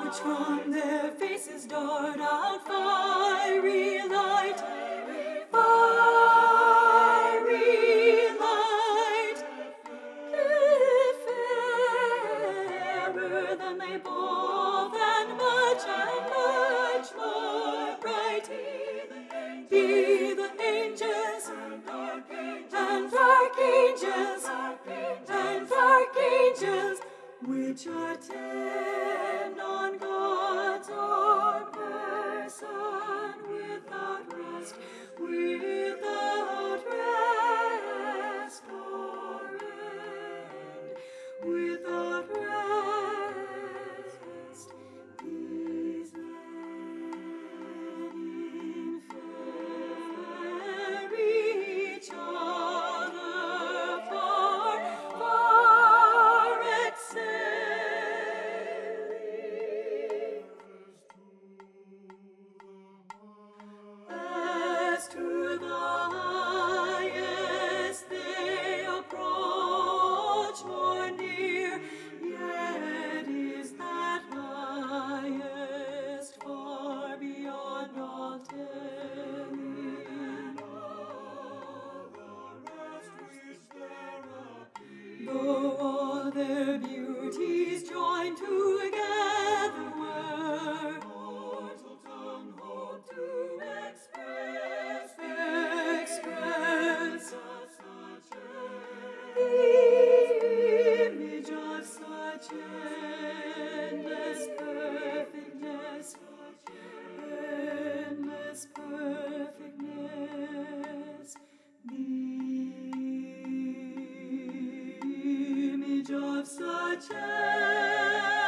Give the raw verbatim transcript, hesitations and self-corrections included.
which from their faces dart out fiery light, fiery light, fairer than they both, and much and much more bright. Be the angels and archangels and archangels which attend on God's own person without rest, without rest or end, without rest. These men in fair each other far, far excelling. As to the highest they approach more near, yet is that highest far beyond all telling, and all the rest which there appear, though all their beauties joined together were, mortal tongue hope to express, express such the image of such endless perfectness, endless perfectness, the image of such